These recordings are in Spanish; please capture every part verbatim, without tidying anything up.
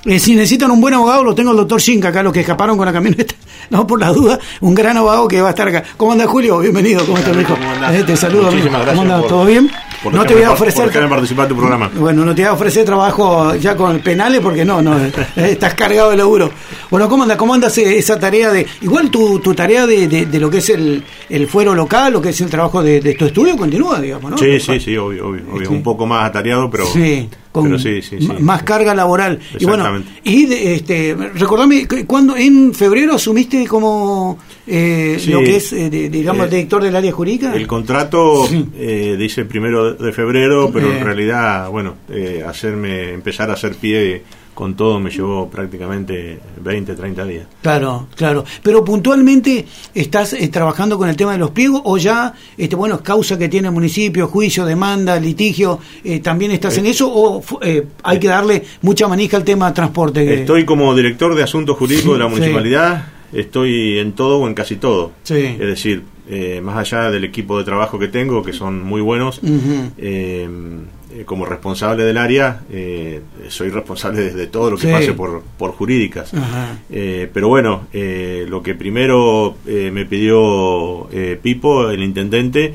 Eh, si necesitan un buen abogado, lo tengo el doctor Shinka acá, los que escaparon con la camioneta, no por la duda, un gran abogado que va a estar acá. ¿Cómo anda, Julio? Bienvenido, ¿cómo estás, hijo? Eh, te saludo, amigo. ¿Cómo andas? ¿Todo bien? No te voy a ofrecer por participar en tu programa. Bueno, no te voy a ofrecer trabajo ya con penales porque no, no, eh, estás cargado de laburo. Bueno, ¿cómo andas? ¿Cómo andas esa tarea de, igual tu, tu tarea de, de, de lo que es el, el fuero local, lo que es el trabajo de, de tu estudio continúa, digamos, ¿no? Sí, sí, sí, obvio, obvio, obvio. Sí. Un poco más atareado, pero sí. Con pero sí, sí, sí, más sí. carga laboral. Y bueno, y de, este, recordame, ¿cuándo en febrero asumiste como eh, sí, lo que es, eh, de, digamos, eh, director del área jurídica? El contrato sí. eh, dice el primero de febrero, pero eh. en realidad, bueno, eh, hacerme empezar a hacer pie con todo me llevó prácticamente veinte, treinta días. Claro, claro. Pero puntualmente, ¿estás eh, trabajando con el tema de los pliegos o ya, este, bueno, causa que tiene el municipio, juicio, demanda, litigio, eh, también estás eh, en eso o eh, hay eh, que darle mucha manija al tema de transporte? Que... Estoy como director de asuntos jurídicos de la municipalidad, sí. Estoy en todo o en casi todo. Sí. Es decir, eh, más allá del equipo de trabajo que tengo, que son muy buenos, uh-huh. eh, como responsable del área, eh, soy responsable de, de todo lo que sí. pase por, por jurídicas. Eh, pero bueno, eh, lo que primero eh, me pidió eh, Pipo, el intendente,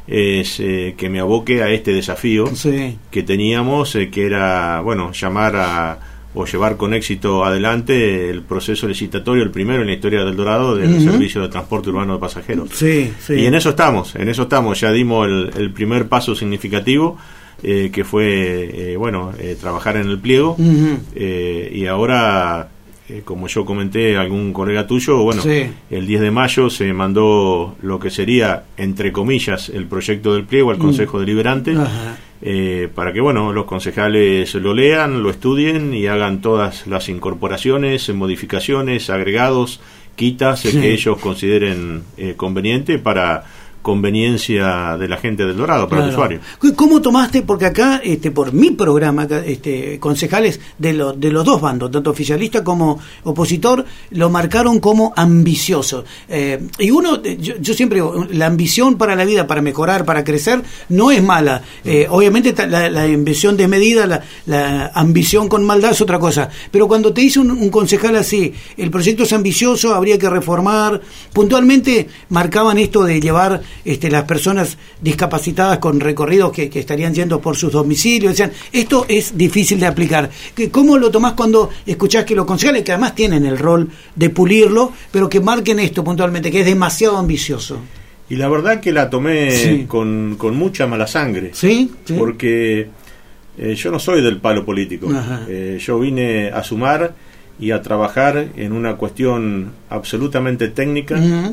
es eh, que me aboque a este desafío sí. que teníamos, eh, que era, bueno, llamar a o llevar con éxito adelante el proceso licitatorio, el primero en la historia del Dorado, del uh-huh. servicio de transporte urbano de pasajeros. Sí, sí. Y en eso estamos, en eso estamos, ya dimos el, el primer paso significativo, eh, que fue, eh, bueno, eh, trabajar en el pliego, uh-huh. eh, y ahora, eh, como yo comenté a algún colega tuyo, bueno, sí. el diez de mayo se mandó lo que sería, entre comillas, el proyecto del pliego al Consejo uh-huh. Deliberante, uh-huh. Eh, para que bueno los concejales lo lean, lo estudien y hagan todas las incorporaciones, modificaciones, agregados, quitas sí. eh, que ellos consideren eh, conveniente para conveniencia de la gente del Dorado, para claro. el usuario. ¿Cómo tomaste? Porque acá, este, por mi programa, este, concejales de, lo, de los dos bandos, tanto oficialista como opositor, lo marcaron como ambicioso. Eh, y uno, yo, yo siempre digo, la ambición para la vida, para mejorar, para crecer, no es mala. Eh, obviamente la, la ambición desmedida, la, la ambición con maldad es otra cosa. Pero cuando te dice un, un concejal así, el proyecto es ambicioso, habría que reformar, puntualmente marcaban esto de llevar Este, las personas discapacitadas con recorridos que, que estarían yendo por sus domicilios, decían, esto es difícil de aplicar. ¿Cómo lo tomás cuando escuchás que los concejales, que además tienen el rol de pulirlo, pero que marquen esto puntualmente, que es demasiado ambicioso? Y la verdad que la tomé sí. con, con mucha mala sangre, ¿sí? ¿Sí? porque eh, yo no soy del palo político, eh, yo vine a sumar y a trabajar en una cuestión absolutamente técnica. Uh-huh.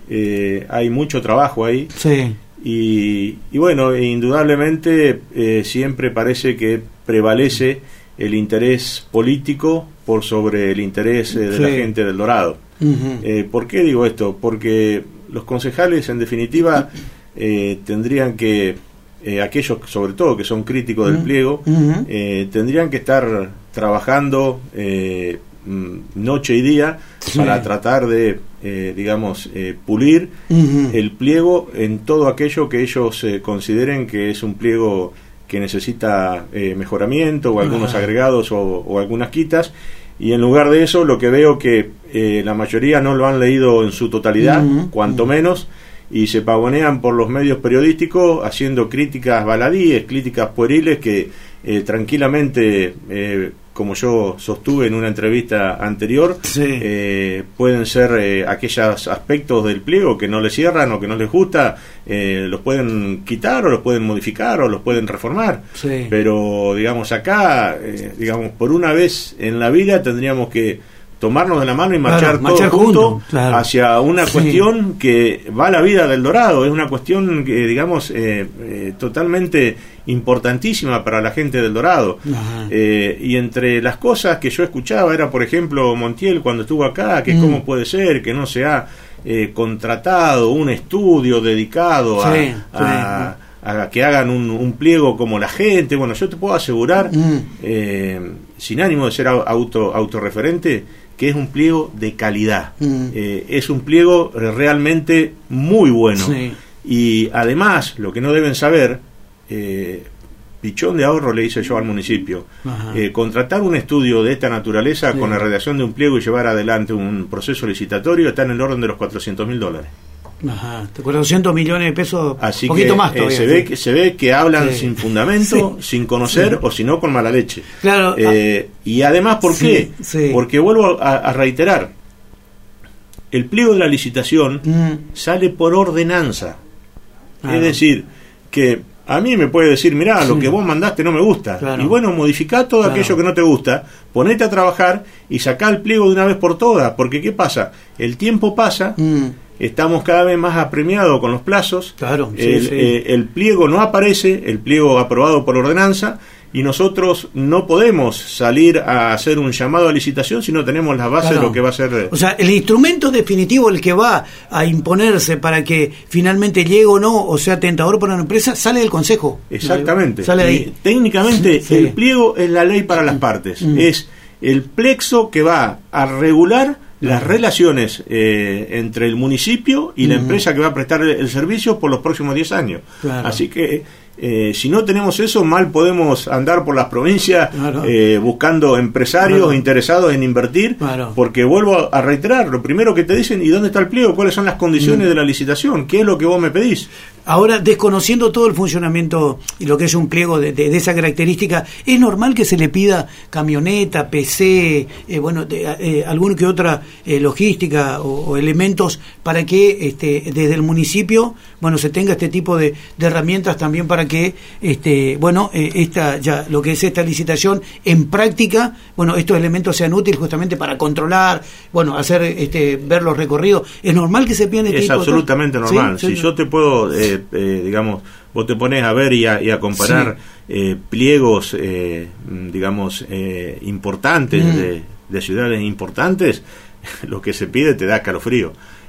Eh, hay mucho trabajo ahí sí. y, y bueno, indudablemente eh, siempre parece que prevalece el interés político por sobre el interés eh, de sí. la gente del Dorado. Uh-huh. eh, ¿por qué digo esto? Porque los concejales en definitiva eh, tendrían que eh, aquellos sobre todo que son críticos uh-huh. del pliego uh-huh. eh, tendrían que estar trabajando eh, noche y día sí. para tratar de eh, digamos eh, pulir uh-huh. el pliego en todo aquello que ellos eh, consideren que es un pliego que necesita eh, mejoramiento o algunos uh-huh. agregados o, o algunas quitas, y en lugar de eso lo que veo que eh, la mayoría no lo han leído en su totalidad, uh-huh. cuanto uh-huh. menos, y se pavonean por los medios periodísticos haciendo críticas baladíes, críticas pueriles que eh, tranquilamente eh, como yo sostuve en una entrevista anterior, sí. eh, pueden ser eh, aquellos aspectos del pliego que no les cierran o que no les gusta, eh, los pueden quitar o los pueden modificar o los pueden reformar. Sí. Pero, digamos, acá, eh, digamos, por una vez en la vida tendríamos que tomarnos de la mano y marchar, claro, marchar todos juntos junto, claro. hacia una sí. cuestión que va a la vida del Dorado. Es una cuestión que, digamos, eh, eh, totalmente importantísima para la gente del Dorado. Eh, y entre las cosas que yo escuchaba era, por ejemplo, Montiel cuando estuvo acá, que mm. cómo puede ser que no se ha eh, contratado un estudio dedicado a, sí, a, a, a que hagan un, un pliego como la gente. Bueno, yo te puedo asegurar, mm. eh, sin ánimo de ser auto autorreferente, que es un pliego de calidad. Mm. Eh, es un pliego realmente muy bueno. Sí. Y además, lo que no deben saber, eh, pichón de ahorro le hice yo al municipio. Eh, contratar un estudio de esta naturaleza sí. con la redacción de un pliego y llevar adelante un proceso licitatorio está en el orden de los cuatrocientos mil dólares. Ajá, cuatrocientos millones de pesos, así un poquito que, más todavía. Eh, se, ve que, se ve que hablan sí. sin fundamento, sí. sin conocer sí. o si no con mala leche. Claro. Eh, y además, ¿por sí, qué? Sí. Porque vuelvo a, a reiterar, el pliego de la licitación mm. sale por ordenanza. Claro. Es decir, que a mí me puede decir, mirá, sí. lo que vos mandaste no me gusta. Claro. Y bueno, modificá todo claro. aquello que no te gusta, ponete a trabajar y sacá el pliego de una vez por todas. Porque ¿qué pasa? El tiempo pasa, mm. estamos cada vez más apremiados con los plazos. Claro, sí, el, sí. Eh, el pliego no aparece, el pliego aprobado por ordenanza, y nosotros no podemos salir a hacer un llamado a licitación si no tenemos las bases claro. de lo que va a ser. O sea, el instrumento definitivo, el que va a imponerse para que finalmente llegue o no, o sea tentador para una empresa, sale del Consejo. Exactamente. Sale de ahí. Y técnicamente sí. el pliego es la ley para las partes. Mm. Es el plexo que va a regular las relaciones eh, entre el municipio y la mm. empresa que va a prestar el, el servicio por los próximos diez años. Claro. Así que Eh, si no tenemos eso, mal podemos andar por las provincias claro. eh, buscando empresarios claro. interesados en invertir, claro. porque vuelvo a reiterar, lo primero que te dicen, ¿y dónde está el pliego? ¿Cuáles son las condiciones mm. de la licitación? ¿Qué es lo que vos me pedís? Ahora, desconociendo todo el funcionamiento y lo que es un pliego de, de, de esa característica, ¿es normal que se le pida camioneta, P C, eh, bueno, de, eh, alguna que otra eh, logística o, o elementos para que este, desde el municipio, bueno, se tenga este tipo de, de herramientas también para que, este, bueno, eh, esta ya lo que es esta licitación en práctica, bueno, estos elementos sean útiles justamente para controlar, bueno, hacer, este, ver los recorridos? ¿Es normal que se pidan este es tipo de cosas? Es absolutamente normal. ¿Sí? Si sí. yo te puedo eh, Eh, digamos, vos te pones a ver y a, y a comparar sí. eh, pliegos, eh, digamos, eh, importantes, mm. de, de ciudades importantes, lo que se pide te da escalofrío.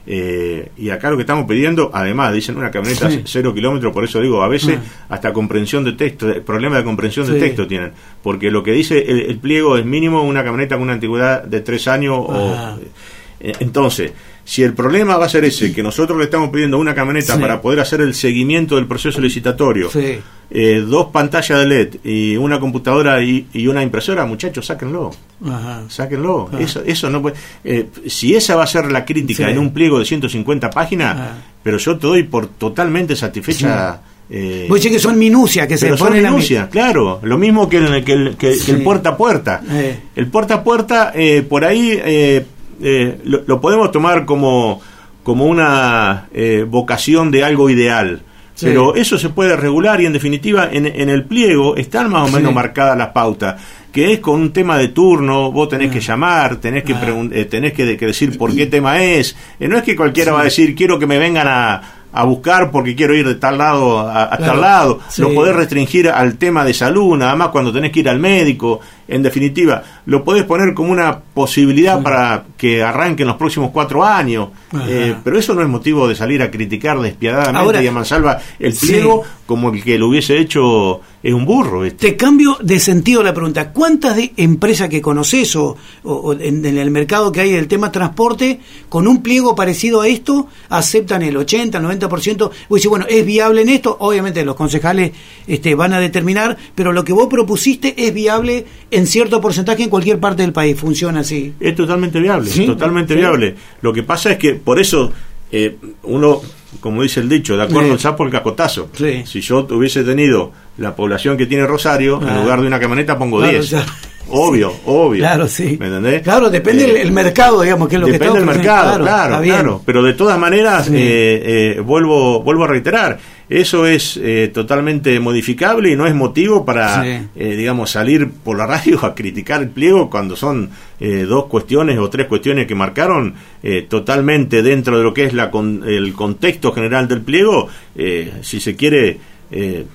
Eh, y acá lo que estamos pidiendo, además, dicen una camioneta sí. cero kilómetros, por eso digo, a veces ah. hasta comprensión de texto, problema de comprensión sí. de texto tienen, porque lo que dice el, el pliego es mínimo una camioneta con una antigüedad de tres años ah. o... Eh, entonces, si el problema va a ser ese, que nosotros le estamos pidiendo una camioneta sí. para poder hacer el seguimiento del proceso licitatorio, sí. eh, dos pantallas de L E D y una computadora y, y una impresora, muchachos, sáquenlo. Ajá. Sáquenlo. Ajá. Eso, eso no puede. Eh, si esa va a ser la crítica sí. en un pliego de ciento cincuenta páginas, Ajá. pero yo te doy por totalmente satisfecha. Sí. Eh, Vos decís que son minucias que se ponen minucia, claro, lo mismo que el, que el, que, sí. que el puerta a puerta. Eh. El puerta a puerta, eh, por ahí. Eh, Eh, lo, lo podemos tomar como, como una eh, vocación de algo ideal, sí. pero eso se puede regular y en definitiva en, en el pliego están más o menos sí. marcadas las pautas, que es con un tema de turno, vos tenés ah. que llamar, tenés que, ah. eh, tenés que, de, que decir por qué tema es, eh, no es que cualquiera sí. va a decir quiero que me vengan a a buscar porque quiero ir de tal lado a, a claro, tal lado, sí. lo podés restringir al tema de salud, nada más cuando tenés que ir al médico, en definitiva, lo podés poner como una posibilidad sí. para que arranque en los próximos cuatro años, eh, pero eso no es motivo de salir a criticar despiadadamente Ahora, y a mansalva el pliego sí. como el que lo hubiese hecho es un burro. Este. Te cambio de sentido la pregunta, ¿cuántas de empresas que conoces o, o, o en, en el mercado que hay del tema transporte, con un pliego parecido a esto, aceptan el ochenta, noventa por ciento? Vos decís, bueno, ¿es viable en esto? Obviamente los concejales este, van a determinar, pero lo que vos propusiste es viable en cierto porcentaje en cualquier parte del país, funciona así. Es totalmente viable, ¿Sí? totalmente ¿Sí? viable. Lo que pasa es que por eso eh, uno, como dice el dicho, de acuerdo al sí. sapo el cacotazo. Sí. Si yo hubiese tenido la población que tiene Rosario, ah. en lugar de una camioneta pongo diez. Claro, obvio, sí. obvio. Claro, sí. ¿Me entendés? Claro, depende el, eh, el mercado, digamos, que es lo que está Depende del mercado, claro, claro, claro. Pero de todas maneras, sí. eh, eh, vuelvo vuelvo a reiterar, eso es eh, totalmente modificable y no es motivo para, sí. eh, digamos, salir por la radio a criticar el pliego cuando son eh, dos cuestiones o tres cuestiones que marcaron eh, totalmente dentro de lo que es la con, el contexto general del pliego, eh, si se quiere... Eh,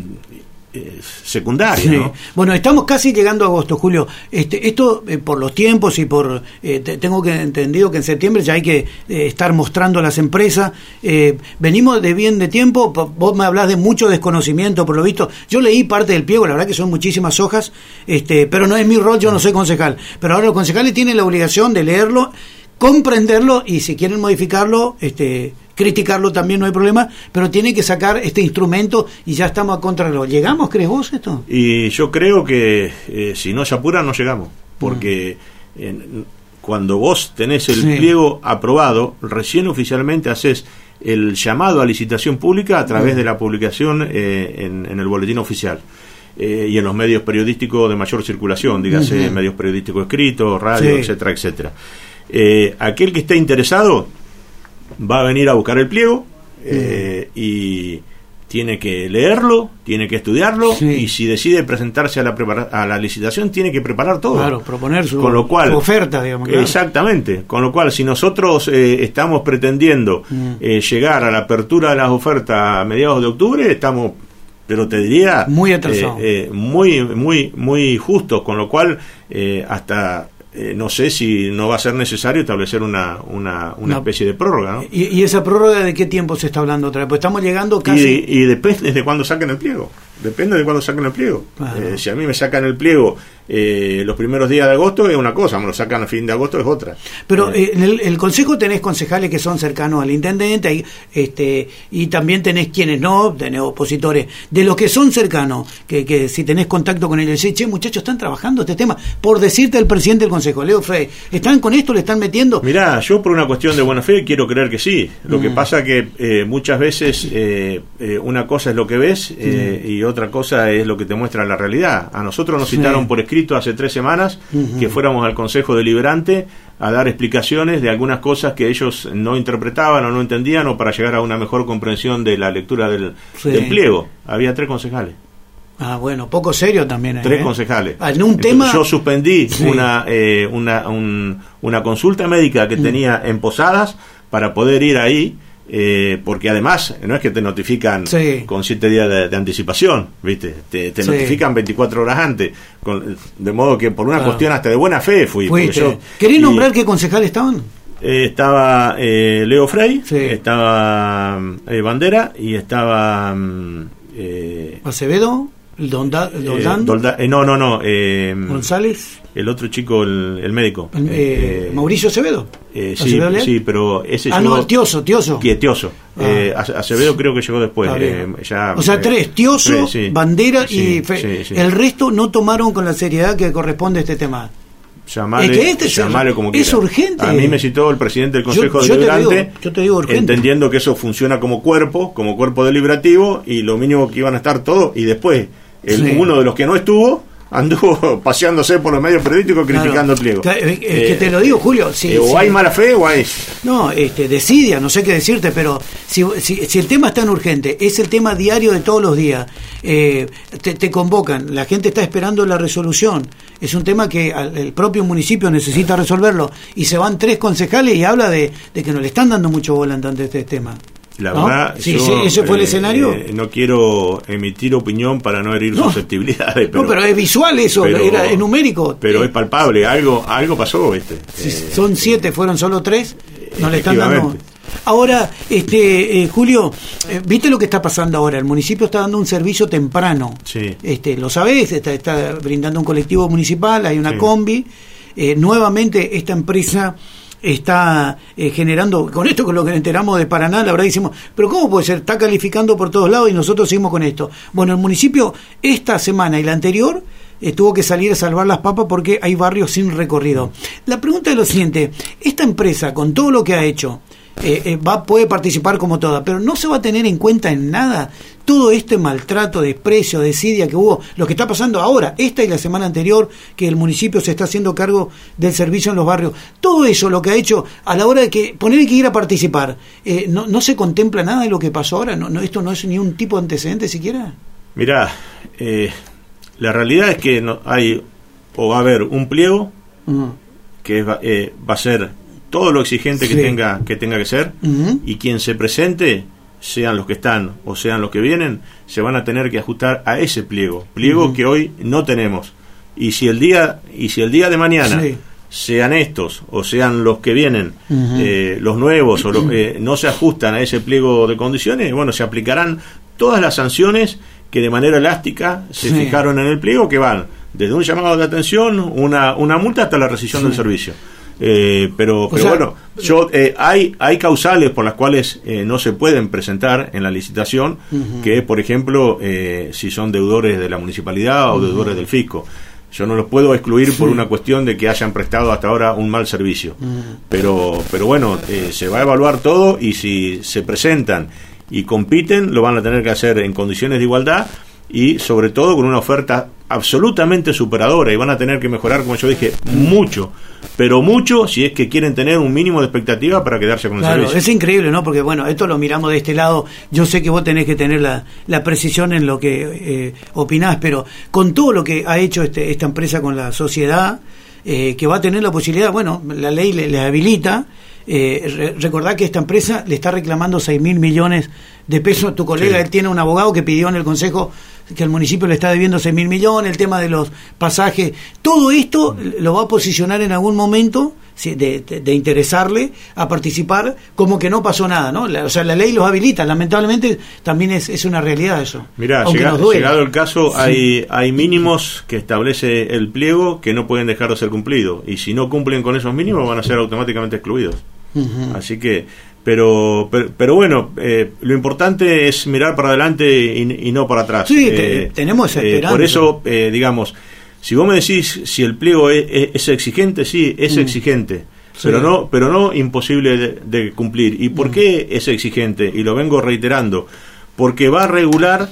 Eh, secundaria, sí. ¿no? Bueno, estamos casi llegando a agosto, Julio. Este, esto eh, por los tiempos y por eh, te, tengo que entendido que en septiembre ya hay que eh, estar mostrando a las empresas. Eh, venimos de bien de tiempo. Vos me hablás de mucho desconocimiento, por lo visto. Yo leí parte del pliego, la verdad que son muchísimas hojas, este, pero no es mi rol, yo no soy concejal. Pero ahora los concejales tienen la obligación de leerlo, comprenderlo y si quieren modificarlo, este, criticarlo también no hay problema, pero tiene que sacar este instrumento y ya estamos a contrarreloj. ¿Llegamos, crees vos, esto? Y yo creo que eh, si no se apura no llegamos, porque mm. eh, cuando vos tenés el sí. pliego aprobado, recién oficialmente haces el llamado a licitación pública a través mm. de la publicación eh, en, en el boletín oficial. Eh, y en los medios periodísticos de mayor circulación, dígase uh-huh. medios periodísticos escritos, radio, sí. etcétera, etcétera. Eh, aquel que esté interesado va a venir a buscar el pliego eh, uh-huh. y tiene que leerlo, tiene que estudiarlo sí. y si decide presentarse a la prepara- a la licitación tiene que preparar todo. Claro, proponer su, con lo cual, su oferta, digamos. Claro. Exactamente, con lo cual si nosotros eh, estamos pretendiendo uh-huh. eh, llegar a la apertura de las ofertas a mediados de octubre, estamos, pero te diría muy atrasado, eh, eh, muy muy muy justo, con lo cual eh, hasta eh, no sé si no va a ser necesario establecer una una, una no. especie de prórroga, ¿no? ¿Y, ¿Y esa prórroga de qué tiempo se está hablando otra vez? Pues estamos llegando casi... Y, y depende de cuándo saquen el pliego. Depende de cuándo saquen el pliego. Claro. Eh, si a mí me sacan el pliego eh, los primeros días de agosto es una cosa, me lo sacan a fin de agosto es otra. Pero eh, en el, el consejo tenés concejales que son cercanos al intendente y, este, y también tenés quienes no, tenés opositores. De los que son cercanos, que, que si tenés contacto con ellos, decís, che, muchachos, están trabajando este tema. Por decirte al presidente del consejo, Leo Frey, ¿están con esto? ¿Le están metiendo? Mirá, yo por una cuestión de buena fe quiero creer que sí. Lo mm. que pasa que eh, muchas veces eh, eh, una cosa es lo que ves eh, mm. y otra cosa es lo que te muestra la realidad. A nosotros nos citaron sí. por escrito hace tres semanas uh-huh. que fuéramos al Consejo Deliberante a dar explicaciones de algunas cosas que ellos no interpretaban o no entendían, o para llegar a una mejor comprensión de la lectura del, sí. del pliego. Había tres concejales. Ah, bueno, poco serio también. ¿eh? Tres concejales. Ah, en un Entonces, tema... Yo suspendí sí. una, eh, una, un, una consulta médica que uh-huh. tenía en Posadas para poder ir ahí. Eh, porque además no es que te notifican sí. con siete días de, de anticipación, ¿viste? Te, te sí. notifican veinticuatro horas antes, con, de modo que por una claro. cuestión hasta de buena fe fui. Yo, ¿Querés y, nombrar qué concejales estaban? Eh, estaba eh, Leo Frey, sí. estaba eh, Bandera y estaba eh, Acevedo, Donda, Doldán, eh, Dolda, eh, no, no, no, eh, González. El otro chico, el, el médico. El, eh, eh, Mauricio Acevedo. Eh, sí, sí, pero ese Ah, llegó, no, el Tioso, Tioso. Tioso. Ah. Eh, Acevedo creo que llegó después. Eh, ya, o sea, tres, Tioso, tres, sí. Bandera sí, y... Fe, sí, sí. El resto no tomaron con la seriedad que corresponde a este tema. Llamale, es que este llamale como es quiera. urgente. A mí me citó el presidente del Consejo yo, yo Deliberante, te digo, yo te digo urgente. entendiendo que eso funciona como cuerpo, como cuerpo deliberativo, y lo mínimo que iban a estar todos, y después el, sí. uno de los que no estuvo anduvo paseándose por los medios periodísticos criticando claro. el pliego. Es eh, que te lo digo, Julio. Si, eh, o si, hay mala fe o hay... No, este, decidia, no sé qué decirte, pero si, si, si el tema es tan urgente, es el tema diario de todos los días, eh, te, te convocan, la gente está esperando la resolución, es un tema que el propio municipio necesita resolverlo, y se van tres concejales y habla de, de que no le están dando mucho volante ante este tema. La ¿no? verdad, sí, yo, sí, ese fue eh, el escenario. Eh, no quiero emitir opinión para no herir no. susceptibilidades. Pero, no, pero es visual eso, pero, era, es numérico. Pero eh, es palpable, algo algo pasó, ¿viste? Si eh, son siete, eh, fueron solo tres, no le están dando. Ahora, este eh, Julio, eh, ¿viste lo que está pasando ahora? El municipio está dando un servicio temprano. Sí. Este, lo sabés, está, está brindando un colectivo municipal, hay una sí. combi. Eh, nuevamente esta empresa está eh, generando, con esto con lo que nos enteramos de Paraná, la verdad decimos, pero ¿cómo puede ser? Está calificando por todos lados y nosotros seguimos con esto. Bueno, el municipio esta semana y la anterior eh, tuvo que salir a salvar las papas porque hay barrios sin recorrido. La pregunta es lo siguiente, esta empresa con todo lo que ha hecho eh, eh, va puede participar como toda, pero no se va a tener en cuenta en nada todo este maltrato, desprecio, desidia que hubo, lo que está pasando ahora, esta y la semana anterior, que el municipio se está haciendo cargo del servicio en los barrios, todo eso lo que ha hecho a la hora de que poner que ir a participar, eh, no, no se contempla nada de lo que pasó ahora, no, no, esto no es ni un tipo de antecedente siquiera. Mirá, eh, la realidad es que no hay, o va a haber un pliego uh-huh. que va, eh, va a ser todo lo exigente sí. que tenga que tenga que ser, uh-huh. y quien se presente, sean los que están o sean los que vienen, se van a tener que ajustar a ese pliego, pliego uh-huh. que hoy no tenemos. Y si el día y si el día de mañana sí. sean estos o sean los que vienen, uh-huh. eh, los nuevos o los, eh, no se ajustan a ese pliego de condiciones, bueno, se aplicarán todas las sanciones que de manera elástica se sí. fijaron en el pliego, que van desde un llamado de atención, una una multa, hasta la rescisión sí. del servicio. Eh, pero pero sea, bueno, yo eh, hay hay causales por las cuales eh, no se pueden presentar en la licitación, uh-huh. que por ejemplo, eh, si son deudores de la municipalidad o uh-huh. deudores del fisco. Yo no los puedo excluir sí. por una cuestión de que hayan prestado hasta ahora un mal servicio. Uh-huh. Pero pero bueno, eh, se va a evaluar todo, y si se presentan y compiten, lo van a tener que hacer en condiciones de igualdad y sobre todo con una oferta absolutamente superadora, y van a tener que mejorar, como yo dije, mucho, pero mucho, si es que quieren tener un mínimo de expectativa para quedarse con el claro, servicio. Es increíble, ¿no? Porque bueno, esto lo miramos de este lado. Yo sé que vos tenés que tener la, la precisión en lo que eh, opinás, pero con todo lo que ha hecho este, esta empresa con la sociedad, eh, que va a tener la posibilidad, bueno, la ley le, le habilita. Eh, re, recordá que esta empresa le está reclamando seis mil millones de pesos. Tu colega, sí. él tiene un abogado que pidió en el consejo que el municipio le está debiendo seis mil millones, el tema de los pasajes, todo esto lo va a posicionar en algún momento sí, de, de, de interesarle a participar, como que no pasó nada, ¿no? La, o sea, la ley los habilita, lamentablemente también es, es una realidad eso. Mirá, llega, llegado el caso, sí. hay, hay mínimos que establece el pliego que no pueden dejar de ser cumplidos, y si no cumplen con esos mínimos van a ser automáticamente excluidos. Uh-huh. Así que Pero, pero pero bueno, eh, lo importante es mirar para adelante y, y no para atrás. Sí, te, eh, tenemos esa esperanza. Eh, por eso, eh, digamos, si vos me decís si el pliego es, es, es exigente, sí, es mm. exigente, sí. pero no pero no imposible de, de cumplir. ¿Y por mm. qué es exigente? Y lo vengo reiterando, porque va a regular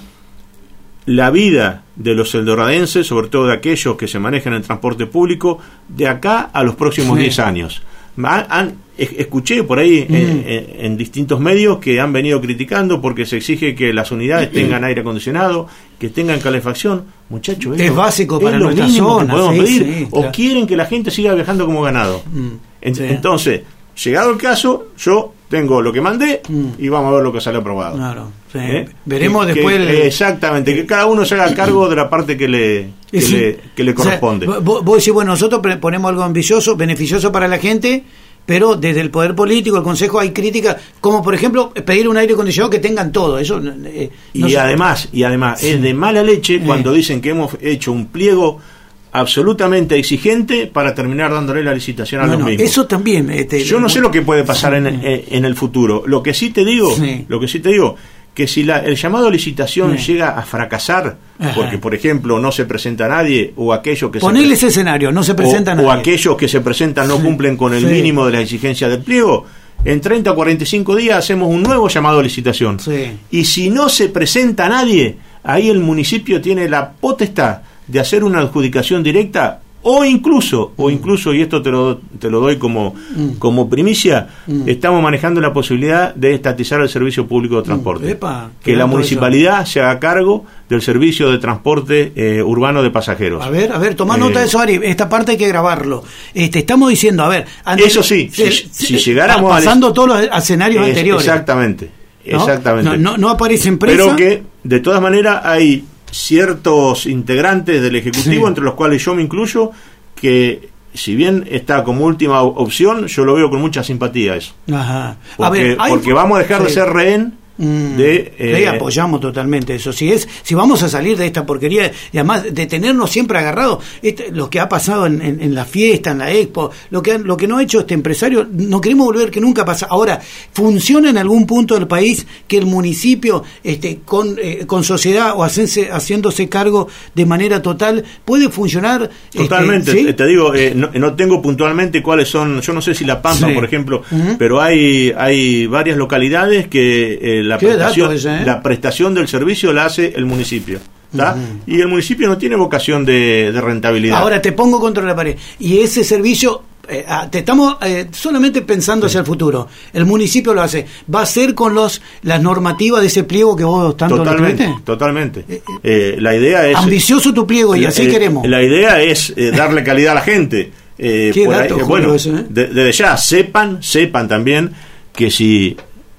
la vida de los eldoradenses, sobre todo de aquellos que se manejan en transporte público, de acá a los próximos diez sí. años. Han, han, escuché por ahí mm. en, en, en distintos medios que han venido criticando porque se exige que las unidades tengan aire acondicionado, que tengan calefacción. Muchachos, es básico para nuestra zona. Podemos sí, pedir, sí, o claro. quieren que la gente siga viajando como ganado. Mm. En, sí. Entonces, llegado el caso, yo tengo lo que mandé mm. y vamos a ver lo que sale aprobado. Claro. Sí. ¿Eh? Veremos que, después. Que, el... Exactamente, que cada uno se haga cargo de la parte que le que, sí. le, que le corresponde. O sea, vos, vos decís, bueno, nosotros ponemos algo ambicioso, beneficioso para la gente, pero desde el poder político, el consejo, hay críticas, como por ejemplo pedir un aire acondicionado que tengan todo eso. Eh, no y sé. además y además sí. es de mala leche cuando eh. dicen que hemos hecho un pliego absolutamente exigente para terminar dándole la licitación a no, los no, mismos. Eso también. Este, Yo no sé lo que puede pasar en, en, en el futuro. Lo que sí te digo, sí. lo que sí te digo, que si la, el llamado a licitación sí. llega a fracasar, ajá. porque por ejemplo no se presenta nadie, o aquellos que Ponele se ese escenario, no se presenta o, nadie, o aquellos que se presentan no sí. cumplen con el sí. mínimo de las exigencias del pliego, en treinta o cuarenta y cinco días hacemos un nuevo llamado a licitación. Sí. Y si no se presenta nadie, ahí el municipio tiene la potestad de hacer una adjudicación directa, o incluso, o incluso, y esto te lo, te lo doy como, mm. como primicia, mm. estamos manejando la posibilidad de estatizar el servicio público de transporte. Mm. Epa, que la municipalidad eso. se haga cargo del servicio de transporte eh, urbano de pasajeros. A ver, a ver, toma eh, nota de eso, Ari. Esta parte hay que grabarlo. Este, estamos diciendo, a ver, antes, eso sí, si, si, si llegáramos pasando a todos los escenarios es, anteriores. Exactamente, ¿no? exactamente. No, no, no aparece empresa. Pero que, de todas maneras, hay ciertos integrantes del Ejecutivo, sí. entre los cuales yo me incluyo, que si bien está como última opción, yo lo veo con mucha simpatía eso. Ajá. Porque, a ver, hay... porque vamos a dejar sí. de ser rehén de eh, apoyamos totalmente eso. Si es si vamos a salir de esta porquería, y además de tenernos siempre agarrados, este, lo que ha pasado en, en, en la fiesta, en la expo, lo que lo que no ha hecho este empresario, no queremos volver que nunca pasa. Ahora, funciona en algún punto del país que el municipio este con eh, con sociedad o hacense, haciéndose cargo de manera total puede funcionar totalmente. Este, ¿sí? Te digo, eh, no, no tengo puntualmente cuáles son, yo no sé si La Pampa, sí. por ejemplo, uh-huh. pero hay hay varias localidades que eh, La prestación, ese, eh? la prestación del servicio la hace el municipio, ¿tá? Uh-huh. Y el municipio no tiene vocación de, de rentabilidad. Ahora te pongo contra la pared. Y ese servicio, eh, te estamos eh, solamente pensando sí. hacia el futuro. El municipio lo hace. ¿Va a ser con los las normativas de ese pliego que vos tanto totalmente, le Totalmente. Eh, eh, la idea es... Ambicioso tu pliego y así eh, queremos. La idea es eh, darle calidad a la gente. Eh, Qué por dato, ahí, bueno, eso, ¿eh? de, desde ya sepan, sepan también que si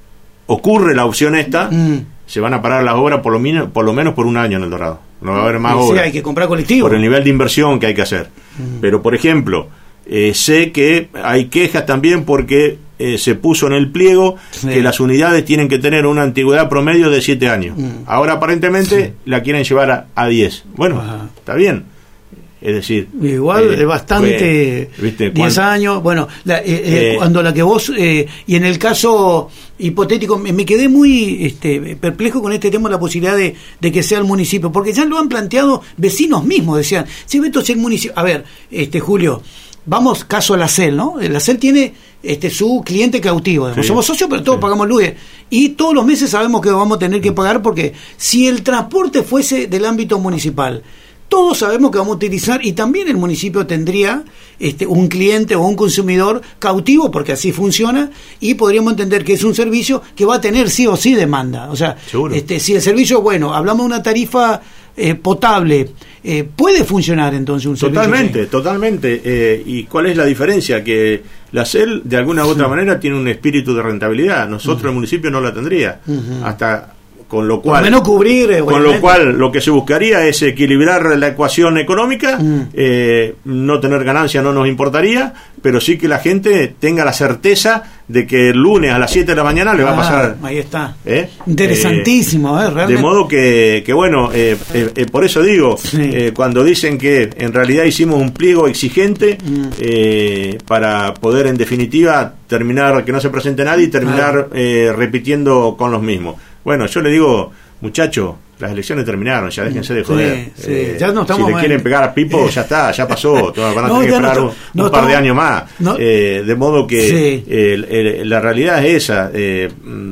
ocurre la opción esta, mm. se van a parar las obras por lo, min- por lo menos por un año en El Dorado. No va a haber más sí, obras. Hay que comprar colectivos. Por el nivel de inversión que hay que hacer. Mm. Pero, por ejemplo, eh, sé que hay quejas también porque eh, se puso en el pliego sí. que las unidades tienen que tener una antigüedad promedio de siete años. Mm. Ahora, aparentemente, sí. la quieren llevar a, a diez. Bueno, ajá. está bien. Es decir, igual eh, es bastante, diez años, bueno, la, eh, eh, cuando la que vos, eh, y en el caso hipotético, me, me quedé muy este, perplejo con este tema, la posibilidad de, de que sea el municipio, porque ya lo han planteado vecinos mismos, decían, si Beto, si el municipio, a ver, este Julio, vamos caso a la C E L, ¿no? La C E L tiene este su cliente cautivo, sí, somos socios, pero todos sí. pagamos luz, y todos los meses sabemos que vamos a tener que pagar, porque si el transporte fuese del ámbito municipal, todos sabemos que vamos a utilizar, y también el municipio tendría este, un cliente o un consumidor cautivo, porque así funciona, y podríamos entender que es un servicio que va a tener sí o sí demanda. O sea, este, si el servicio es bueno, hablamos de una tarifa eh, potable, eh, puede funcionar entonces un servicio. Totalmente, totalmente. Eh, ¿Y cuál es la diferencia? Que la C E L, de alguna u otra sí. manera, tiene un espíritu de rentabilidad. Nosotros, uh-huh. el municipio, no la tendría. Uh-huh. Hasta... Con lo cual, menos cubrir, eh, con lo cual lo que se buscaría es equilibrar la ecuación económica, mm. eh, no tener ganancia no nos importaría, pero sí que la gente tenga la certeza de que el lunes a las siete de la mañana le va ah, a pasar. Ahí está. ¿Eh? Interesantísimo, eh, realmente. De modo que, que bueno, eh, eh, eh, por eso digo, sí. eh, cuando dicen que en realidad hicimos un pliego exigente mm. eh, para poder en definitiva terminar, que no se presente nadie y terminar ah. eh, repitiendo con los mismos. Bueno, yo le digo, muchachos, las elecciones terminaron, ya déjense de joder. Sí, sí. Eh, ya no estamos si le quieren en... pegar a Pipo, ya está, ya pasó. Van a no, tener que esperar no, un, no, un par estamos... de años más. No. Eh, de modo que sí. el, el, la realidad es esa. Eh,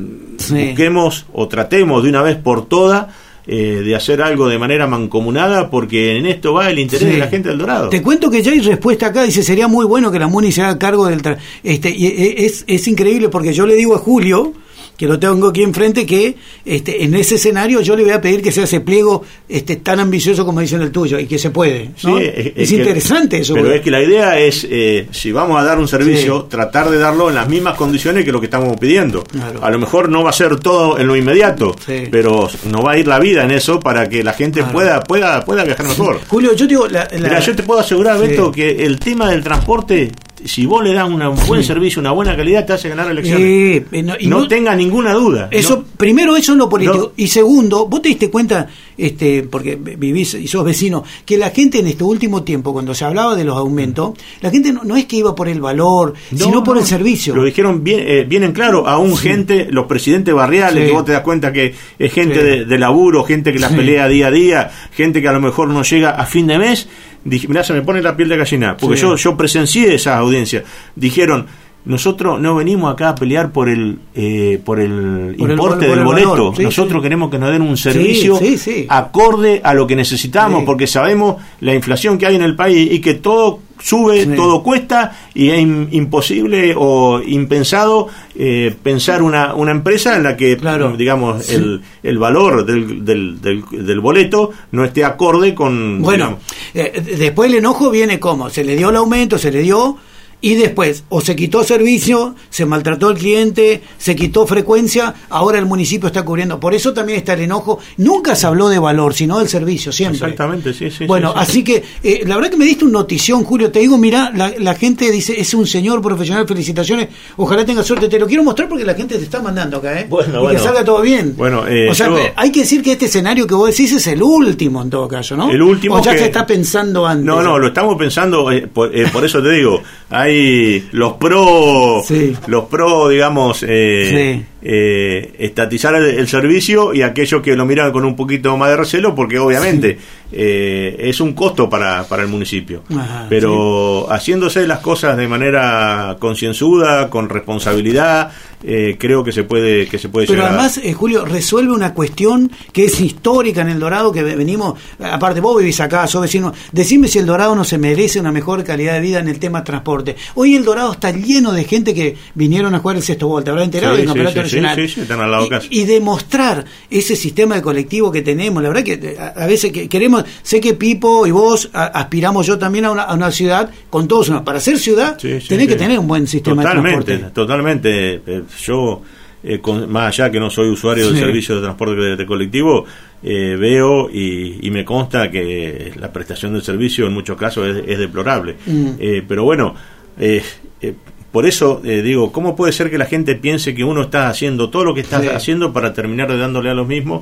sí. Busquemos o tratemos de una vez por todas eh, de hacer algo de manera mancomunada, porque en esto va el interés sí. de la gente del Dorado. Te cuento que ya hay respuesta acá, dice, sería muy bueno que la MUNI se haga cargo del... Tra... este y es, es increíble, porque yo le digo a Julio, que lo tengo aquí enfrente, que este, en ese escenario yo le voy a pedir que sea ese pliego este, tan ambicioso como dicen el tuyo, y que se puede, ¿no? Sí, es, es, es interesante que, eso. Pero es que la idea es, eh, si vamos a dar un servicio, sí. tratar de darlo en las mismas condiciones que lo que estamos pidiendo. Claro. A lo mejor no va a ser todo en lo inmediato, sí. pero nos va a ir la vida en eso para que la gente claro. pueda pueda pueda viajar mejor. Sí. Julio, yo digo... La, la... Mira, yo te puedo asegurar, sí. Beto, que el tema del transporte... Si vos le das una, un buen sí. servicio, una buena calidad, te hace ganar elecciones. Eh, no, y no, no tenga ninguna duda. Eso, no, primero, eso en lo político. No. Y segundo, vos te diste cuenta, este, porque vivís y sos vecino, que la gente en este último tiempo, cuando se hablaba de los aumentos, la gente no, no es que iba por el valor, no, sino por no. el servicio. Lo dijeron bien, eh, bien en claro, aún sí. gente, los presidentes barriales, sí. que vos te das cuenta que es gente sí. de, de laburo, gente que las sí. pelea día a día, gente que a lo mejor no llega a fin de mes. Dije, mirá, se me pone la piel de gallina, porque sí. yo yo presencié esas audiencias. Dijeron, nosotros no venimos acá a pelear por el eh, por el por importe el, por del el boleto, valor. Sí, nosotros sí. queremos que nos den un servicio sí, sí, sí. acorde a lo que necesitamos, sí. porque sabemos la inflación que hay en el país y que todo sube, sí. todo cuesta, y es in, imposible o impensado eh, pensar una, una empresa en la que, claro. digamos, sí. el, el valor del, del, del, del boleto no esté acorde con... Bueno, eh, después el enojo viene como, se le dio el aumento, se le dio... Y después, o se quitó servicio, se maltrató al cliente, se quitó frecuencia, ahora el municipio está cubriendo. Por eso también está el enojo. Nunca se habló de valor, sino del servicio, siempre. Exactamente, sí, sí. Bueno, sí, sí. así que, eh, la verdad que me diste una notición, Julio. Te digo, mirá, la, la gente dice, es un señor profesional, felicitaciones, ojalá tenga suerte. Te lo quiero mostrar porque la gente te está mandando acá, ¿eh? Bueno, y bueno. que salga todo bien. Bueno, eh, o sea, yo... hay que decir que este escenario que vos decís es el último, en todo caso, ¿no? El último. O ya que... se está pensando antes. No, no, lo estamos pensando, eh, por, eh, por eso te digo, hay los pro, sí. los pro, digamos, eh, sí. eh, estatizar el, el servicio, y aquellos que lo miran con un poquito más de recelo, porque obviamente sí. eh, es un costo para, para el municipio. Ajá, pero sí. haciéndose las cosas de manera concienzuda, con responsabilidad, eh, creo que se puede que se puede pero llegar. Además, eh, Julio, resuelve una cuestión que es histórica en El Dorado, que venimos, aparte vos vivís acá, sos vecino, decime si El Dorado no se merece una mejor calidad de vida en el tema transporte. Hoy El Dorado está lleno de gente que vinieron a jugar el sexto gol, te habrás enterado sí, del campeonato sí, nacional. Sí, sí, sí, están al lado casi. Y, y demostrar ese sistema de colectivo que tenemos. La verdad que a, a veces que queremos, sé que Pipo y vos a, aspiramos, yo también a una, a una ciudad con todos unos. Para ser ciudad, sí, sí, tenés sí. que tener un buen sistema totalmente, de transporte. Totalmente, totalmente. Yo, eh, con, más allá que no soy usuario del sí. servicio de transporte de, de colectivo, eh, veo y, y me consta que la prestación del servicio en muchos casos es, es deplorable. Mm. Eh, pero bueno, eh, eh, por eso eh, digo, ¿cómo puede ser que la gente piense que uno está haciendo todo lo que está sí. haciendo para terminar dándole a los mismos,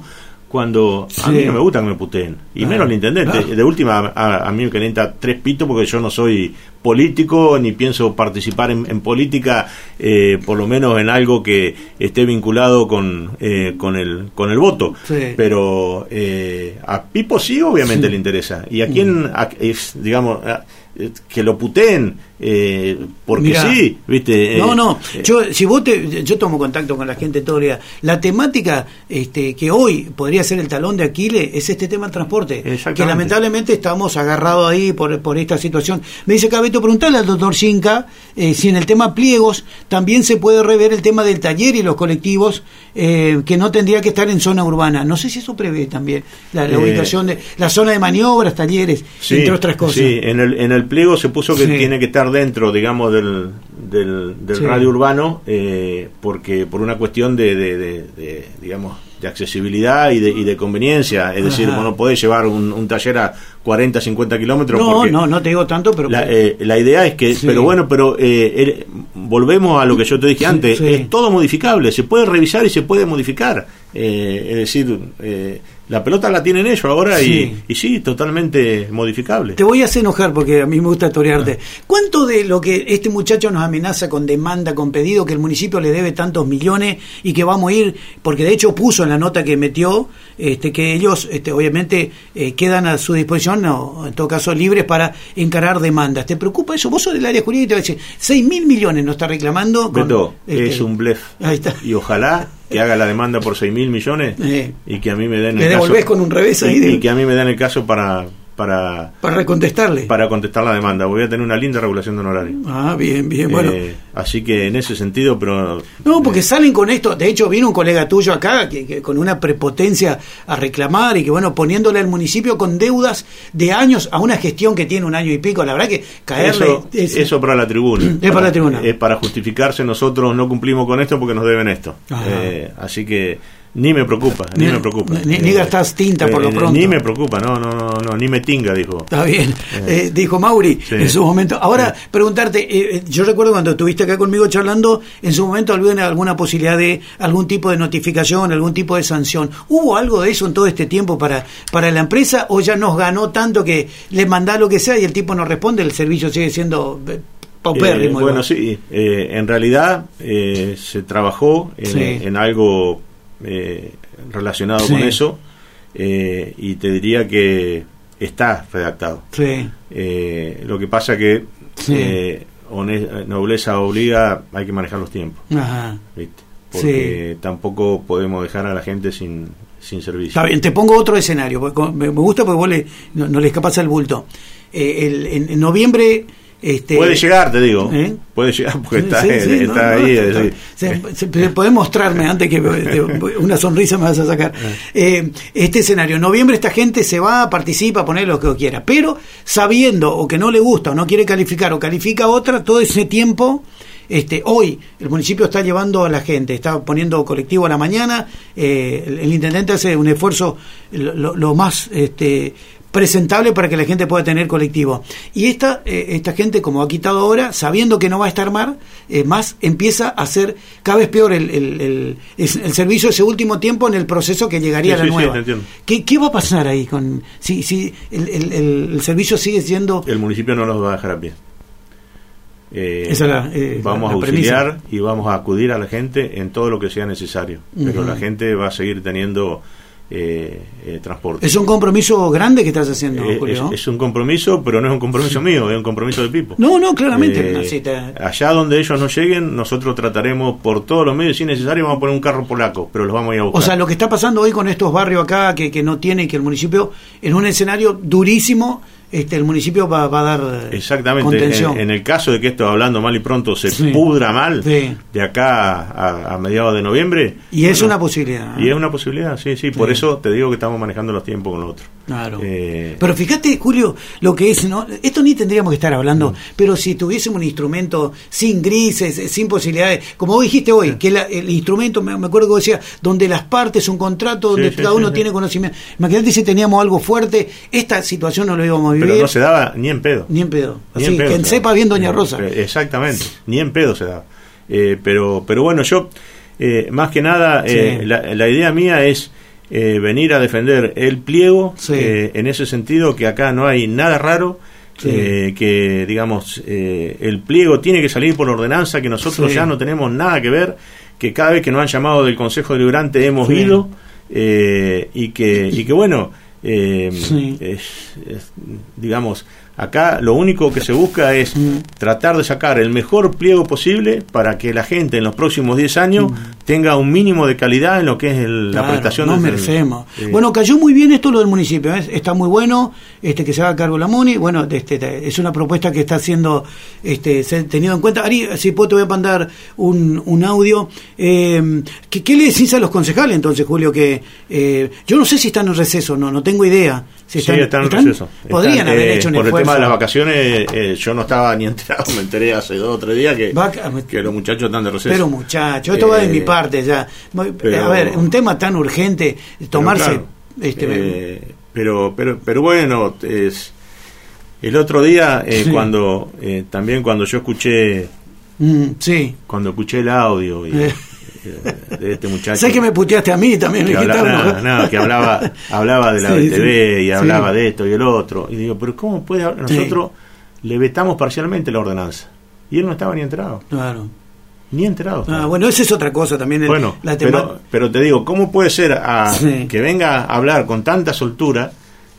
cuando sí. a mí no me gusta que me puteen, y ah, menos el intendente. Ah. De última, a, a mí me calienta tres pitos porque yo no soy político ni pienso participar en, en política, eh, por lo menos en algo que esté vinculado con eh, con el con el voto. Sí. Pero eh, a Pipo sí, obviamente sí. le interesa. Y a quien, a, es, digamos, a, que lo puteen eh, porque Mirá, sí, viste. No, eh, no. Yo, si vos te, yo tomo contacto con la gente todo el día. La temática, este, que hoy podría ser el talón de Aquiles, es este tema del transporte, que lamentablemente estamos agarrados ahí por por esta situación. Me dice Cabeto, preguntarle al doctor Cinca eh, si en el tema pliegos también se puede rever el tema del taller y los colectivos, eh, que no tendría que estar en zona urbana. No sé si eso prevé también la, la eh, ubicación de la zona de maniobras, talleres, sí, entre otras cosas. Sí, en el en el pliego se puso que sí. tiene que estar dentro, digamos, del del, del sí. radio urbano, eh, porque por una cuestión de, de, de, de digamos, de accesibilidad y de, y de conveniencia, es decir, vos no podés llevar un, un taller a cuarenta, cincuenta kilómetros. No, no, no te digo tanto, pero la, eh, la idea es que, sí. pero bueno, pero eh, el, volvemos a lo que yo te dije sí, antes, sí. es todo modificable, se puede revisar y se puede modificar, eh, es decir, eh, la pelota la tienen ellos ahora sí. Y, y sí, totalmente modificable. Te voy a hacer enojar porque a mí me gusta torearte. Ah. ¿Cuánto de lo que este muchacho nos amenaza con demanda, con pedido, que el municipio le debe tantos millones y que vamos a ir, porque de hecho puso en la nota que metió, este, que ellos este, obviamente eh, quedan a su disposición, o en todo caso libres para encarar demandas? ¿Te preocupa eso? Vos sos del área jurídica y te vas a decir, seis mil millones nos está reclamando. Con, Beto, este, es un blef. Ahí está. Y ojalá que haga la demanda por seis mil millones eh, y que a mí me den el caso, con un revés ahí y, de... y que a mí me den el caso para para para recontestarle, para contestar la demanda. Voy a tener una linda regulación de honorario. Ah, bien, bien, bueno. Eh, así que en ese sentido, pero no, porque eh, salen con esto. De hecho, vino un colega tuyo acá que, que con una prepotencia a reclamar y que bueno, poniéndole al municipio con deudas de años a una gestión que tiene un año y pico. La verdad que caerle eso, es, eso para la tribuna. Es para, para la tribuna. Es para justificarse, nosotros no cumplimos con esto porque nos deben esto. Eh, así que ni me preocupa, ni, ni me preocupa. Ni, ni gastás tinta eh, por lo pronto. Ni me preocupa, no, no, no, no, ni me tinga, dijo. Está bien, eh. Eh, dijo Mauri sí. en su momento. Ahora, sí. preguntarte, eh, yo recuerdo cuando estuviste acá conmigo charlando, en su momento había alguna posibilidad de algún tipo de notificación, algún tipo de sanción. ¿Hubo algo de eso en todo este tiempo para, para la empresa, o ya nos ganó tanto que le mandá lo que sea y el tipo no responde, el servicio sigue siendo... Eh, bueno, sí, eh, en realidad eh, se trabajó en, sí. en algo eh, relacionado sí. con eso, eh, y te diría que está redactado. Sí. Eh, lo que pasa que sí. eh, nobleza obliga, hay que manejar los tiempos. Ajá. ¿Viste? Porque sí. tampoco podemos dejar a la gente sin, sin servicio. Está bien, te pongo otro escenario, porque me gusta porque vos le, no, no le escapas el bulto. Eh, el, en, en noviembre... Este, puede llegar, te digo, ¿eh? Puede llegar porque sí, está, sí, sí, está no, ahí. No, está, está. Se, se, podés mostrarme antes que te, una sonrisa me vas a sacar. Eh, este escenario, en noviembre esta gente se va, participa, poner lo que quiera, pero sabiendo o que no le gusta o no quiere calificar o califica otra, todo ese tiempo... Este, hoy el municipio está llevando a la gente, está poniendo colectivo a la mañana, eh, el, el intendente hace un esfuerzo lo, lo más este, presentable para que la gente pueda tener colectivo. Y esta eh, esta gente, como ha quitado ahora, sabiendo que no va a estar mar, eh, más empieza a hacer cada vez peor el, el, el, el, el servicio ese último tiempo en el proceso que llegaría sí, a la sí, nueva. Sí, ¿Qué, ¿Qué va a pasar ahí? con Si, si el, el, el, el servicio sigue siendo... El municipio no los va a dejar a pie. Eh, Esa la, eh, vamos la, la a auxiliar premisa. Y vamos a acudir a la gente en todo lo que sea necesario, uh-huh. pero la gente va a seguir teniendo eh, eh, transporte. Es un compromiso grande que estás haciendo, eh, Julio. Es, es un compromiso, pero no es un compromiso mío, es un compromiso de Pipo. No, no, claramente. Eh, no, sí, te... Allá donde ellos no lleguen, nosotros trataremos por todos los medios, si es necesario, vamos a poner un carro polaco, pero los vamos a ir a buscar. O sea, lo que está pasando hoy con estos barrios acá, que, que no tiene, que el municipio, en un escenario durísimo, este el municipio va, va a dar exactamente contención. En, en el caso de que esto, hablando mal y pronto, se sí. pudra mal sí. de acá a, a mediados de noviembre, y es bueno, una posibilidad, y es una posibilidad, sí, sí, sí, por eso te digo que estamos manejando los tiempos con lo otro. Claro. Eh, pero fíjate, Julio, lo que es, ¿no? Esto ni tendríamos que estar hablando, mm. pero si tuviésemos un instrumento sin grises, sin posibilidades, como vos dijiste hoy, sí. que la, el instrumento, me, me acuerdo que vos decías, donde las partes, un contrato donde sí, cada sí, uno sí, tiene sí. conocimiento. Imagínate si teníamos algo fuerte, esta situación no lo íbamos a vivir. Pero no se daba ni en pedo. Ni en pedo. Ni Así, en pedo, quien sepa bien Doña Rosa. Exactamente, ni en pedo se daba. Eh, pero, pero bueno, yo, eh, más que nada, eh, sí. la, la idea mía es eh, venir a defender el pliego, sí. eh, en ese sentido que acá no hay nada raro, sí. eh, que digamos eh, el pliego tiene que salir por ordenanza, que nosotros sí. ya no tenemos nada que ver, que cada vez que nos han llamado del Consejo Deliberante hemos sí. ido, eh, y que y que bueno, eh, sí. es, es, digamos, acá lo único que se busca es mm. tratar de sacar el mejor pliego posible para que la gente en los próximos diez años mm. tenga un mínimo de calidad en lo que es el, claro, la prestación. Nos merecemos. Eh, bueno, cayó muy bien esto lo del municipio, ¿eh? Está muy bueno este que se haga cargo la MUNI. Bueno, este, es una propuesta que está siendo este, tenido en cuenta. Ari, si puedo te voy a mandar un, un audio. Eh, ¿qué, ¿Qué le decís a los concejales entonces, Julio? Que eh, yo no sé si están en receso, no, no tengo idea. Si están, sí, están en ¿están? receso. Podrían están, haber eh, hecho un por esfuerzo. El tema de las vacaciones, eh, yo no estaba ni enterado, me enteré hace dos o tres días que, Vaca, que los muchachos están de receso. Pero muchachos, esto eh, va de mi parte ya. Pero, a ver, un tema tan urgente, tomarse... Pero, claro, este, eh, pero, pero, pero bueno, es, el otro día, eh, sí. cuando eh, también cuando yo escuché... Mm, sí. Cuando escuché el audio y... Eh. de este muchacho. Sé que me puteaste a mí también. Que, habla, no, no, que hablaba hablaba de la sí, B T V sí, y hablaba sí. de esto y el otro. Y digo, pero ¿cómo puede hablar? Nosotros sí. le vetamos parcialmente la ordenanza. Y él no estaba ni enterado. Claro. Ni enterado. Ah, bueno, esa es otra cosa también. El, bueno, la pero, pero te digo, ¿cómo puede ser a, sí. que venga a hablar con tanta soltura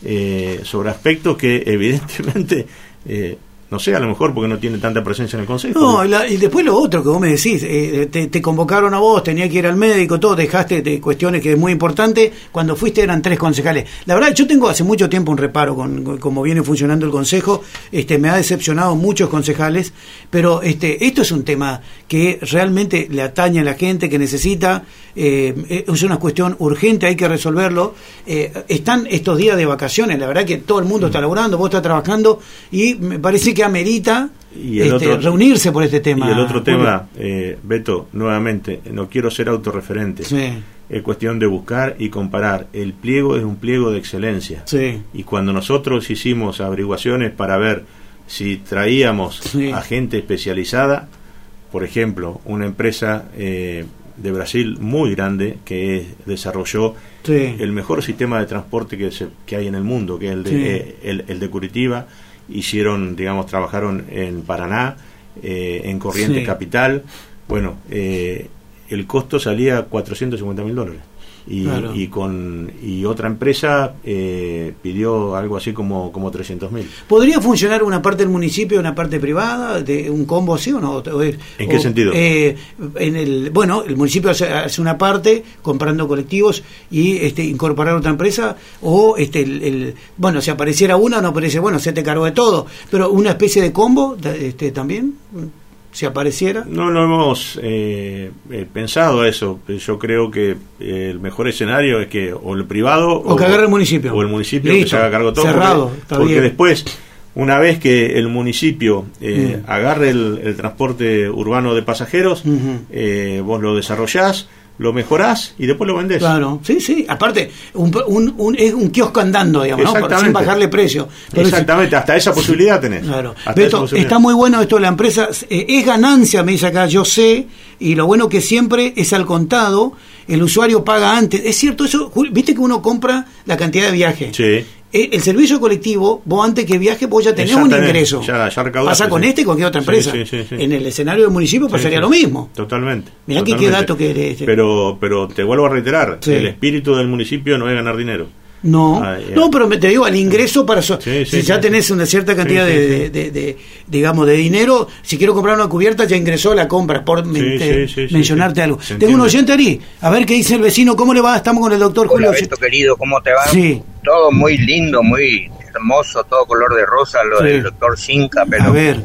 eh, sobre aspectos que evidentemente... Eh, no sé, a lo mejor porque no tiene tanta presencia en el Consejo. No, y, la, y después lo otro que vos me decís, eh, te, te convocaron a vos, tenía que ir al médico, todo, dejaste de cuestiones que es muy importante. Cuando fuiste eran tres concejales. La verdad, yo tengo hace mucho tiempo un reparo con, con cómo viene funcionando el Consejo. Este, me ha decepcionado muchos concejales, pero este, esto es un tema que realmente le atañe a la gente, que necesita, eh, es una cuestión urgente, hay que resolverlo. Eh, están estos días de vacaciones, la verdad que todo el mundo está laburando, vos estás trabajando, y me parece que que amerita y el este, otro, reunirse por este tema. Y el otro tema, eh, Beto, nuevamente, no quiero ser autorreferente, sí. es cuestión de buscar y comparar. El pliego es un pliego de excelencia, sí. y cuando nosotros hicimos averiguaciones para ver si traíamos sí. a gente especializada, por ejemplo, una empresa eh, de Brasil muy grande que desarrolló sí. el mejor sistema de transporte que, se, que hay en el mundo, que es el de, sí. eh, el, el de Curitiba. Hicieron, digamos, trabajaron en Paraná, eh, en Corrientes sí. Capital. Bueno, eh, el costo salía cuatrocientos cincuenta mil dólares. Y, claro. y con y otra empresa eh, pidió algo así como como trescientos mil. ¿Podría funcionar una parte del municipio, una parte privada, de un combo así o no? O, ¿En o, qué sentido? Eh, en el bueno, el municipio hace, hace una parte comprando colectivos y este incorporar otra empresa, o este el, el bueno, si apareciera una, no aparece, bueno, se te cargó de todo, pero una especie de combo este también. Si apareciera. No lo hemos eh, eh, pensado eso. Yo creo que eh, el mejor escenario es que o el privado o, o que agarre el municipio o el municipio Listo. que se haga cargo de todo, cerrado, porque, está porque bien. Después, una vez que el municipio eh, mm. agarre el, el transporte urbano de pasajeros, uh-huh. eh, vos lo desarrollás, lo mejorás y después lo vendés. Claro, sí, sí. Aparte, un, un, un, es un kiosco andando, digamos, ¿no? Sin bajarle precio. Pero exactamente, es, hasta esa posibilidad tenés. Claro. Beto, está muy bueno esto de la empresa. Eh, es ganancia, me dice acá, yo sé, y lo bueno que siempre es al contado, el usuario paga antes. Es cierto eso, viste que uno compra la cantidad de viaje. Sí. El servicio colectivo, vos antes que viaje, vos ya tenés ya un tenés, ingreso. Ya, ya pasa con sí. este y con cualquier otra empresa. Sí, sí, sí, sí. En el escenario del municipio pasaría sí, sí. lo mismo. Totalmente. Mirá totalmente. que qué dato que eres. Pero, pero te vuelvo a reiterar, sí. el espíritu del municipio no es ganar dinero. No, ah, yeah. no, pero te digo, al ingreso para eso, sí, sí, si ya sí, tenés sí. una cierta cantidad sí, sí, de, de, de, de, digamos, de dinero, si quiero comprar una cubierta ya ingresó la compra, por sí, mente, sí, sí, mencionarte sí, algo. sí, Tengo un oyente ahí, a ver qué dice el vecino, ¿cómo le va? Estamos con el doctor Hola, Julio. Beto, querido, ¿cómo te va? Sí. Todo muy lindo, muy hermoso, todo color de rosa, lo sí. del doctor Cinca, pero a ver.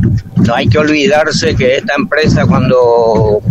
No hay que olvidarse que esta empresa cuando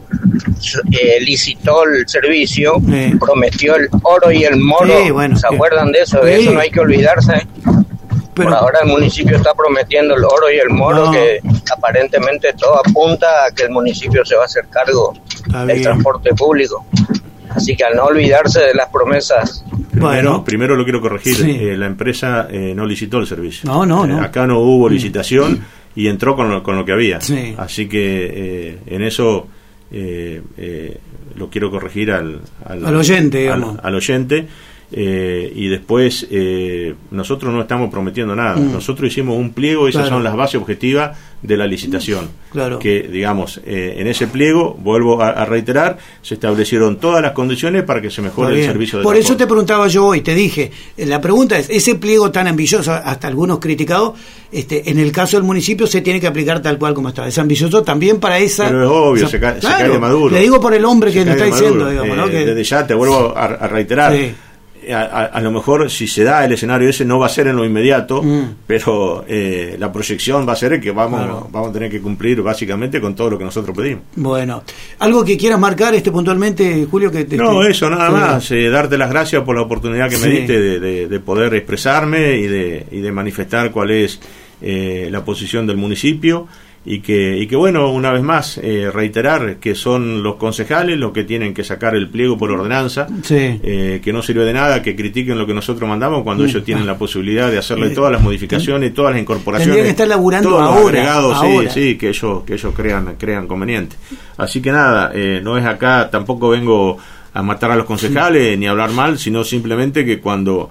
eh, licitó el servicio, sí. prometió el oro y el moro, sí, bueno, ¿se sí. acuerdan de eso? De sí. eso no hay que olvidarse. Pero, por ahora el municipio está prometiendo el oro y el moro, no. que aparentemente todo apunta a que el municipio se va a hacer cargo está del bien. transporte público. Así que al no olvidarse de las promesas. Primero, bueno. primero lo quiero corregir, sí. eh, la empresa eh, no licitó el servicio. No, no, eh, no. Acá no hubo licitación y entró con lo, con lo que había. Sí. Así que eh, en eso eh, eh, lo quiero corregir al, al, al oyente, digamos. Al, al oyente. Eh, y después eh, nosotros no estamos prometiendo nada, mm. nosotros hicimos un pliego y esas claro. son las bases objetivas de la licitación, claro. que digamos eh, en ese pliego, vuelvo a, a reiterar, se establecieron todas las condiciones para que se mejore el servicio de por transporte. Eso te preguntaba yo hoy, te dije, la pregunta es, ese pliego tan ambicioso, hasta algunos criticados, este, en el caso del municipio se tiene que aplicar tal cual como está, es ambicioso también para esa... Pero es obvio, esa, se, ca, claro, se cae de maduro. Le digo por el hombre que me está diciendo, digamos, eh, ¿no? Que, desde ya te vuelvo a, a reiterar, sí. A, a, a lo mejor si se da el escenario ese no va a ser en lo inmediato, mm. pero eh, la proyección va a ser que vamos, claro. vamos a tener que cumplir básicamente con todo lo que nosotros pedimos. Bueno, ¿algo que quieras marcar este puntualmente, Julio? Que te, no, te, eso, nada te, más, eh, darte las gracias por la oportunidad que sí. me diste de, de, de poder expresarme y de, y de manifestar cuál es eh, la posición del municipio. Y que, y que bueno, una vez más, eh, reiterar que son los concejales los que tienen que sacar el pliego por ordenanza, sí. eh, que no sirve de nada que critiquen lo que nosotros mandamos cuando mm. ellos tienen la posibilidad de hacerle todas las modificaciones, todas las incorporaciones, tendrían que estar laburando todos ahora, los agregados, ahora. sí, sí, que ellos, que ellos crean, crean conveniente. Así que nada, eh, no es acá, tampoco vengo a matar a los concejales sí. ni a hablar mal, sino simplemente que cuando...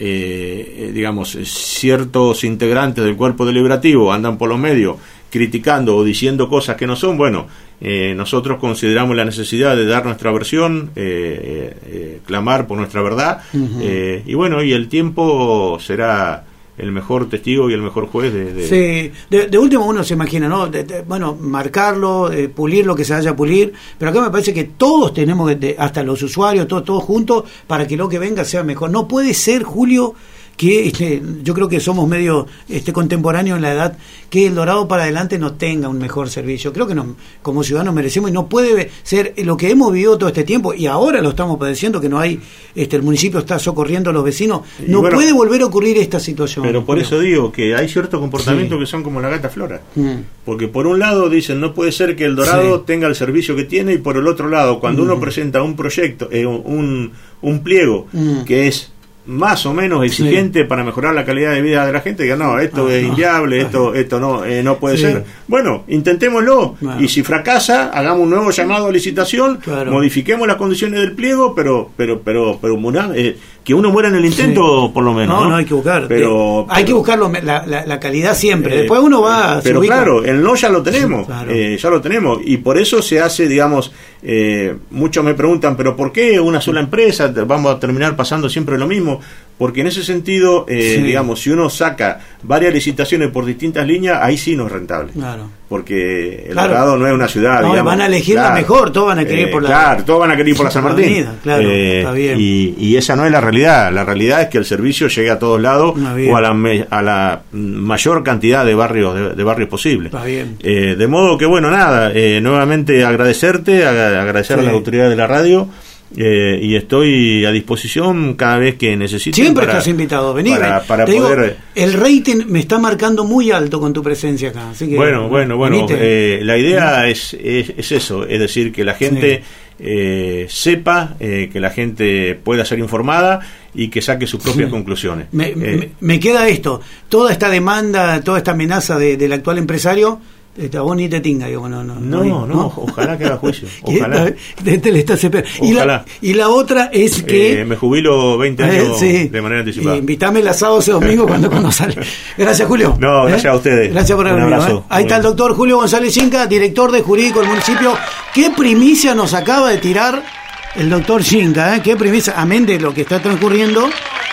Eh, digamos, ciertos integrantes del cuerpo deliberativo andan por los medios criticando o diciendo cosas que no son, bueno, eh, nosotros consideramos la necesidad de dar nuestra versión, eh, eh, clamar por nuestra verdad, uh-huh. eh, y bueno, y el tiempo será el mejor testigo y el mejor juez de... de... Sí, de, de último uno se imagina, ¿no? De, de, bueno, marcarlo, eh, pulir lo que se haya a pulir, pero acá me parece que todos tenemos, que, de, hasta los usuarios, todos, todos juntos, para que lo que venga sea mejor. No puede ser, Julio, que este, yo creo que somos medio este, contemporáneos en la edad, que El Dorado para adelante no tenga un mejor servicio. Creo que nos, como ciudadanos merecemos, y no puede ser lo que hemos vivido todo este tiempo, y ahora lo estamos padeciendo, que no hay, este, el municipio está socorriendo a los vecinos, no bueno, puede volver a ocurrir esta situación. Pero por eso digo que hay ciertos comportamientos sí. que son como la gata Flora, mm. porque por un lado dicen no puede ser que El Dorado sí. tenga el servicio que tiene, y por el otro lado cuando mm. uno presenta un proyecto, eh, un, un pliego mm. que es más o menos exigente sí. para mejorar la calidad de vida de la gente, que no, esto ah, es no. inviable, esto esto no eh, no puede sí. ser. Bueno, intentémoslo, bueno. y si fracasa, hagamos un nuevo llamado a licitación, claro. modifiquemos las condiciones del pliego, pero pero pero pero eh, que uno muera en el intento, sí. por lo menos. No, no, no hay que buscar. Pero, hay pero, que buscar lo, la, la, la calidad siempre. Eh, Después uno va. Pero claro, el no ya lo tenemos, sí, claro. eh, ya lo tenemos, y por eso se hace, digamos, eh, muchos me preguntan, pero ¿por qué una sola empresa? Vamos a terminar pasando siempre lo mismo. Porque en ese sentido, eh, sí. digamos, si uno saca varias licitaciones por distintas líneas, ahí sí no es rentable. Claro. Porque El claro. Dorado no es una ciudad, no, digamos. van a elegir claro, la mejor, todos van a querer eh, por la... Claro, todos van a querer ir por la San Martín. Avenida, claro, eh, está bien. Y, y esa no es la realidad. La realidad es que el servicio llegue a todos lados o a la, me, a la mayor cantidad de barrios de, de barrios posible. Está bien. Eh, de modo que, bueno, nada, eh, nuevamente agradecerte, agradecer sí. a las autoridades de la radio. Eh, y estoy a disposición cada vez que necesites. Siempre para, estás invitado, vení. Para, para te poder. Digo, el rating me está marcando muy alto con tu presencia acá. Así que, bueno, bueno, bueno. Eh, la idea es, es, es eso, es decir, que la gente sí. eh, sepa, eh, que la gente pueda ser informada y que saque sus propias sí. conclusiones. Me, eh, me, me queda esto: toda esta demanda, toda esta amenaza de, del actual empresario. A vos ni te tinga, digo, no, no, no, no, no, ojalá que haga juicio, ojalá. Te, te le estás y, la, y la otra es que... Eh, me jubilo veinte años eh, sí. de manera anticipada. Eh, invítame el asado ese domingo cuando, cuando sale. Gracias, Julio. No, gracias ¿Eh? a ustedes. Gracias por haber venido. ¿eh? Ahí está el doctor Julio González Cinca, director de Jurídico del municipio. ¿Qué primicia nos acaba de tirar el doctor Cinca? ¿eh? ¿Qué primicia? Amén de lo que está transcurriendo.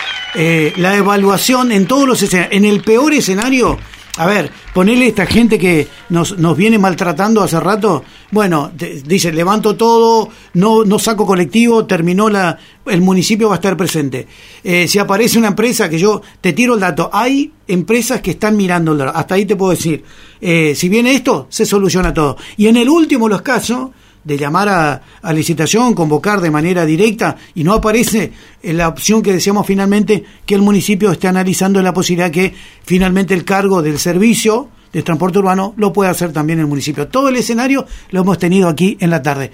Eh, la evaluación en todos los escenarios. En el peor escenario... A ver, ponele a esta gente que nos, nos viene maltratando hace rato. Bueno, te, dice, levanto todo, no no saco colectivo, terminó la... El municipio va a estar presente. Eh, si aparece una empresa, que yo te tiro el dato, hay empresas que están mirando el dato. Hasta ahí te puedo decir. Eh, si viene esto, se soluciona todo. Y en el último de los casos... de llamar a, a licitación, convocar de manera directa, y no aparece la opción que decíamos finalmente, que el municipio esté analizando la posibilidad que finalmente el cargo del servicio de transporte urbano lo pueda hacer también el municipio. Todo el escenario lo hemos tenido aquí en la tarde.